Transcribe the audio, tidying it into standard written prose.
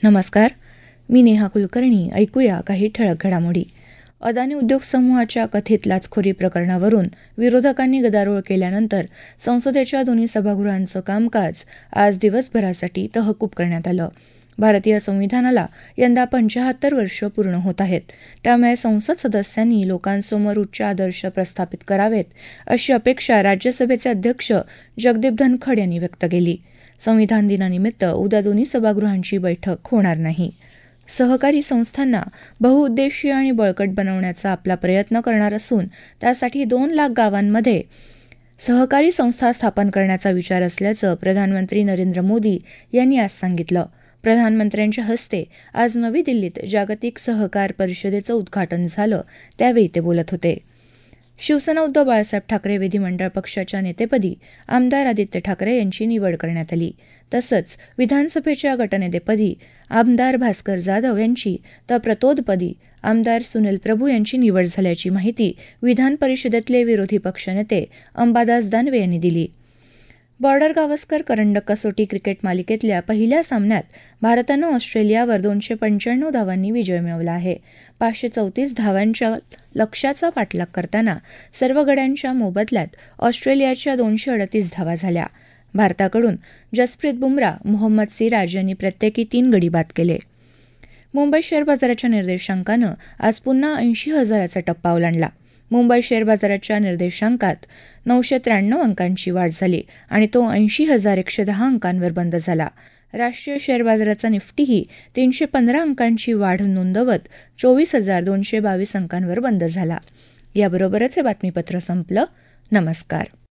नमस्कार, मी नेहा कुलकर्णी. ऐकूया काही ठळक घडामोडी. अदानी उद्योग समूहाच्या कथित लाचखोरी प्रकरणावरून विरोधकांनी गदारोळ केल्यानंतर संसदेच्या दोन्ही सभागृहांचं कामकाज आज दिवसभरासाठी तहकूब करण्यात आलं. भारतीय संविधानाला यंदा 75 वर्ष पूर्ण होत आहेत. त्यामुळे संसद सदस्यांनी लोकांसमोर उच्च आदर्श प्रस्थापित करावेत, अशी अपेक्षा राज्यसभेचे अध्यक्ष जगदीप धनखड यांनी व्यक्त केली. संविधान दिनानिमित्त उद्या दोन्ही सभागृहांची बैठक होणार नाही. सहकारी संस्थांना बहुउद्देशीय आणि बळकट बनवण्याचा आपला प्रयत्न करणार असून त्यासाठी 2 लाख गावांमध्ये सहकारी संस्था स्थापन करण्याचा विचार असल्याचं प्रधानमंत्री नरेंद्र मोदी यांनी आज सांगितलं. प्रधानमंत्र्यांच्या हस्ते आज नवी दिल्लीत जागतिक सहकार परिषदेचं उद्घाटन झालं, त्यावेळी ते बोलत होते. शिवसेना उद्धव बाळासाहेब ठाकरे विधिमंडळ पक्षाच्या नेतेपदी आमदार आदित्य ठाकरे यांची निवड करण्यात आली. तसंच विधानसभेच्या गटनेतेपदी आमदार भास्कर जाधव यांची तर प्रतोदपदी आमदार सुनील प्रभू यांची निवड झाल्याची माहिती विधान परिषदेतले विरोधी पक्षनेते अंबादास दानवे यांनी दिली. बॉर्डर गावस्कर करंडक कसोटी क्रिकेट मालिकेतल्या पहिल्या सामन्यात भारतानं ऑस्ट्रेलियावर 295 धावांनी विजय मिळवला आहे. 534 धावांच्या लक्ष्याचा पाठलाग करताना सर्व गड्यांच्या मोबदल्यात ऑस्ट्रेलियाच्या 238 धावा झाल्या. भारताकडून जसप्रीत बुमराह, मोहम्मद सिराज यांनी प्रत्येकी 3 गडी बाद केले. मुंबई शेअर बाजाराच्या निर्देशांकानं आज पुन्हा 80,000चा टप्पा ओलांडला. मुंबई शेअर बाजाराच्या निर्देशांकात 993 अंकांची वाढ झाली आणि तो 80,110 अंकांवर बंद झाला. राष्ट्रीय शेअर बाजाराचा निफ्टीही 315 अंकांची वाढ नोंदवत 24,222 अंकांवर बंद झाला. याबरोबरच हे बातमीपत्र संपलं. नमस्कार.